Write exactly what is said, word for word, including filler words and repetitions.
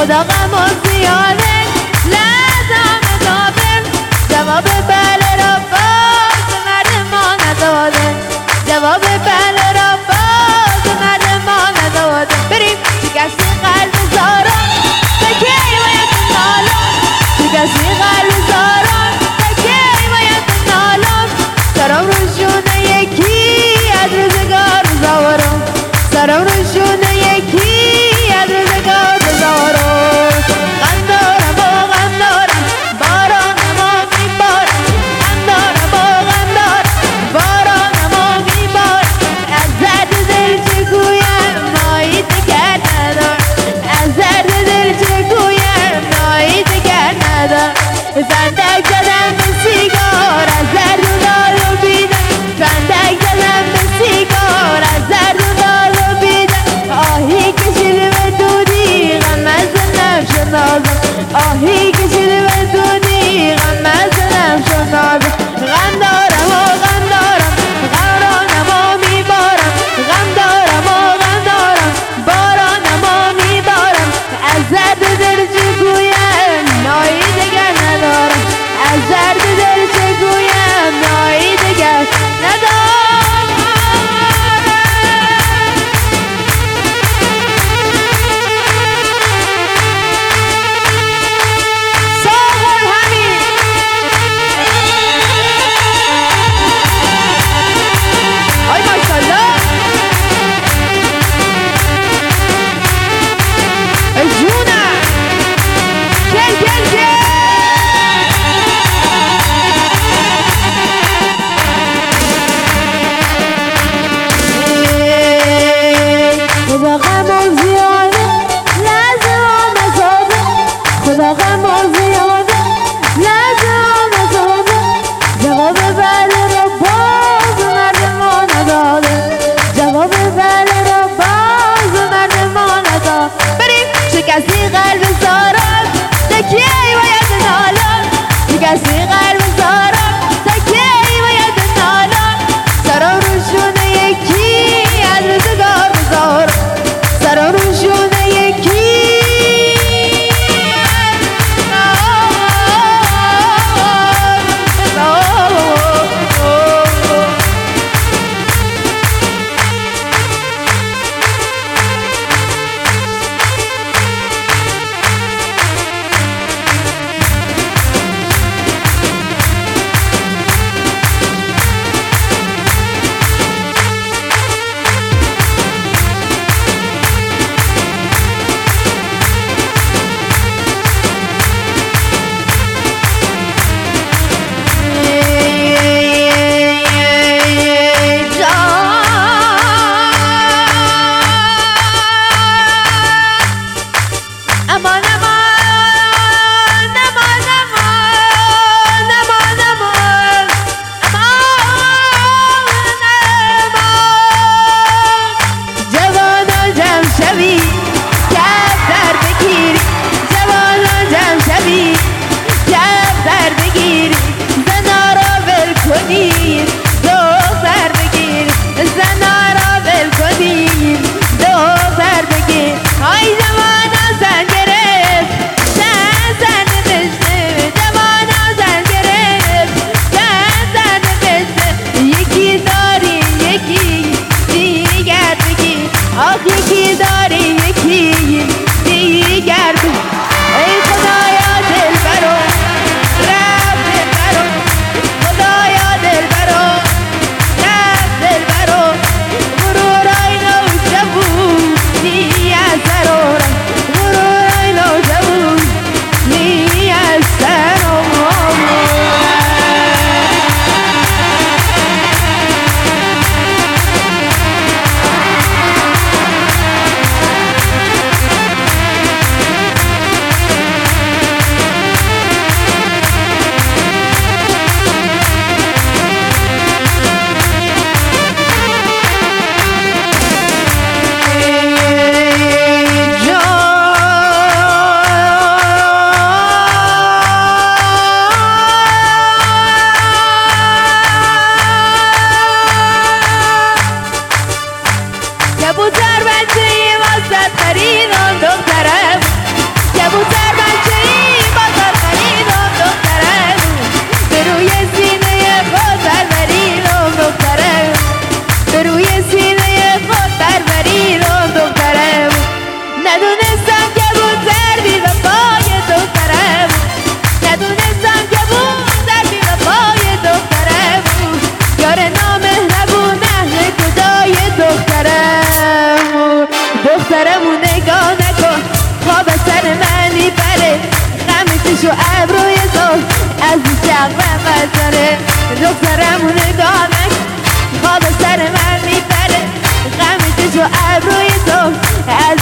خدا غم و زیاده لازم داده جواب بله را باز مرد ما نداده جواب بله را باز مرد ما نداده بریم شکستی قلب زاران تکی باید نالان شکستی قلب زاران تکی باید نالان سرم روشونه یکی از روزگار زارم سرم روشونه یکی از روزگار زارم غم دارم و غم دارم باران ما میبارم غم دارم و غم دارم باران ما میبارم از درد دل چه گویم نایی دگر ندارم از درد دل چه گویم نایی دگر ندارم فندک زدم به سیگار از درد و دار و بیدم فندک زدم به سیگار از درد و دار و بیدم آهی کشیده به دودی غم از دلم شنازم آهی کشیده به دودی غم از دلم شنازم غم دارم و غم دارم غمرانم و میبارم غم دارم و غم دارم بارانم و میبارم از درد دل چه گویم نایی دگر ندارم از درد دل چه گویم نایی دگر ندارم ساغر همین آی ماشالله ای جونم گل گل گل خدا غم و زیاده لازم نزاده خدا غم و زیاده لازم نزاده جواب بله را باز مرد ما نداده جواب بله را باز مرد ما نداده بریم شکستی قلب زارم تکیه باید نالان شکستی قلب زارم تکیه باید نالان سرم روشونه یکی از روزگار بزارم سرم روشونه یکی یکی داری یکی دیگر ای خدایا دل برو رب دل برو خدایا دل برو رب دل برو غرورای نوجوانی از ضرورم غرورای نوجوانی از ضرورم کبوتر بچه ای بازار خریدم دخترم به روی سینه خود پروریدم دخترم به روی سینه خود پروریدم دخترم ندونستم کبوتر بی وفای دخترم ندونستم کبوتر بی وفای دخترم یار نامهربون اهل جدای دخترم دخترمو نگاه نکن خواب سر من میبره قمیصش و ابروی تو از شقم بزاره دخترمو نگاه نکن خواب سر من میبره قمیصش و ابروی تو از